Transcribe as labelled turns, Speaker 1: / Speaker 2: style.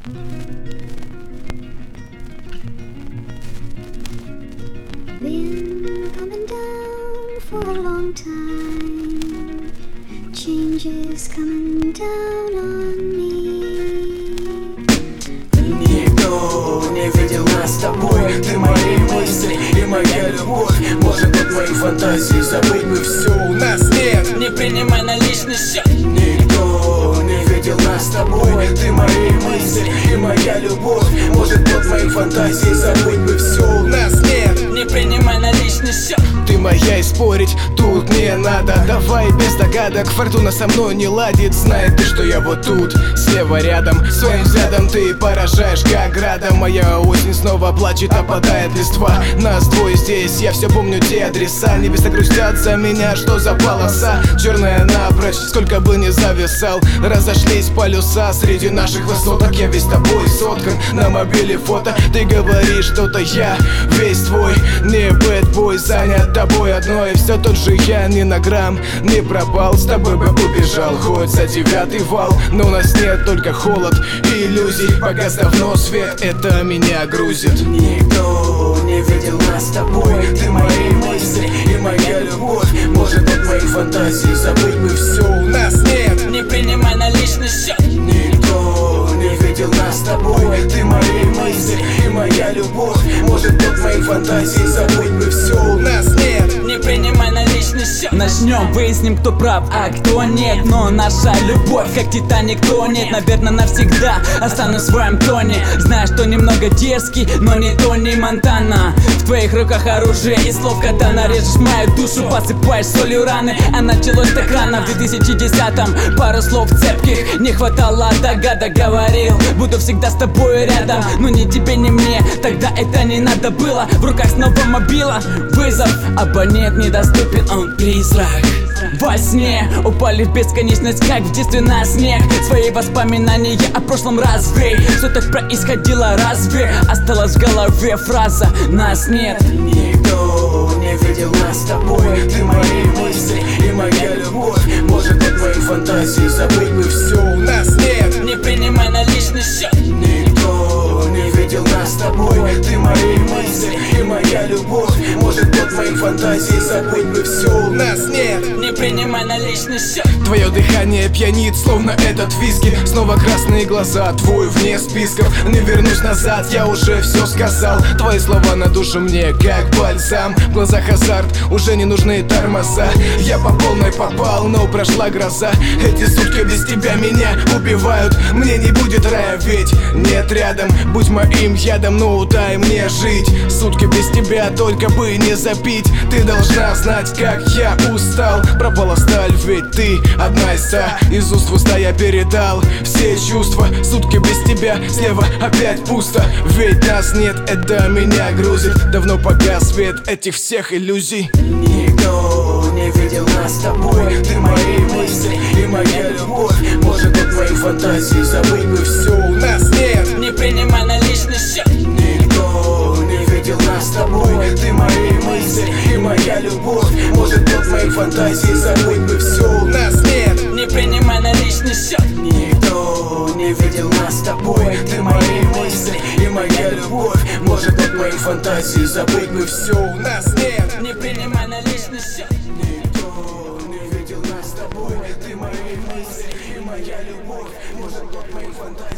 Speaker 1: Been coming down for a long time. Change is coming down on me.
Speaker 2: Никто не видел нас с тобой. Ты мои мысли и моя любовь. Может, от моих фантазий забыть бы все. У нас нет.
Speaker 3: Не принимай наличный счет.
Speaker 2: Никто не видел нас с тобой. Ты мои мысли и моя любовь. Может, от моих фантазий забыть бы все. У нас нет.
Speaker 3: Не принимай наличный счет.
Speaker 2: Ты моя и спорить тут не надо. Давай без догадок, фортуна со мной не ладит. Знает ты, что я вот тут, слева рядом. Своим взглядом ты поражаешь как градом. Моя осень снова плачет, опадает листва. Нас двое здесь, я все помню те адреса. Небеса грустят за меня, что за полоса черная напрочь, сколько бы ни зависал. Разошлись полюса среди наших высоток. Я весь тобой соткан, на мобиле фото. Ты говоришь что-то, я весь твой. Не бэтбой, занят тобой одной. Все тот же я, ни на грамм не пропал. С тобой бы убежал хоть за 9-й вал. Но у нас нет только холод и иллюзий. Погас давно свет, это меня грузит. Никто не видел нас с тобой. Ты мои мысли и моя любовь. Может, от моих фантазий забыть бы все. У нас нет.
Speaker 3: Не принимай наличный счет.
Speaker 2: Никто не видел нас с тобой. Ты мои мысли и моя любовь. Может, от моих фантазий забыть бы все. У нас нет.
Speaker 3: Не принимай наличный счет. Начнем, выясним, кто прав, а кто нет. Но наша любовь, как Титаник, тонет. Наверное, навсегда останусь в своем тоне. Знаю, что немного дерзкий, но не Тони Монтана. В твоих руках оружие и слов катана. Режешь мою душу, посыпаешь солью раны. А началось так рано, в 2010-м. Пару слов цепких не хватало догадок. Говорил, буду всегда с тобой рядом. Но ни тебе, ни мне, тогда это не надо было. В руках снова мобила, вызов. Абонент недоступен, он призрак. Во сне упали в бесконечность, как в детстве на снег. Свои воспоминания о прошлом развей. Все так происходило, разве? Осталась в голове фраза «нас нет».
Speaker 2: Никто не видел нас с тобой. Ты мои мысли и моя любовь. Может, от моих фантазий забыть бы все. У нас нет.
Speaker 3: Не принимай наличный счет.
Speaker 2: Никто не видел нас с тобой. Ты мои мысли и моя любовь. Может, от моих фантазий забыть бы все. У нас нет.
Speaker 3: Не принимай наличный счет.
Speaker 2: Твое дыхание пьянит, словно этот виски. Снова красные глаза, твой вне списков. Не вернусь назад, я уже все сказал. Твои слова на душу мне как бальзам. В глазах азарт, уже не нужны тормоза. Я по полной попал, но прошла гроза. Эти сутки без тебя меня убивают. Мне не будет рая, ведь нет рядом. Будь моим ядом, ну дай мне жить. Сутки без тебя, только бы не запить. Ты должна знать, как я устал. Пропала сталь, ведь ты одна из 100. Из уст в уста я передал все чувства. Сутки без тебя, слева опять пусто. Ведь нас нет, это меня грузит. Давно погас свет этих всех иллюзий. Никто не видел нас с тобой. Ты мои мысли и моя любовь. Может, от моих фантазий забыть бы все. У нас нет.
Speaker 3: Не принимай наличный счет.
Speaker 2: Никто не видел нас с тобой. Ты мои мысли и моя любовь. Может, от моих фантазий забыть бы все. У нас нет.
Speaker 3: Не принимай наличный счет.
Speaker 2: Никто не видел нас с тобой. Ты мои мысли и моя любовь. Может, от моих фантазий забыть бы все. У нас нет.
Speaker 3: Не принимай наличный счет.
Speaker 2: Никто не видел нас с тобой. Ты мои мысли и моя любовь. Может, от моих фантазий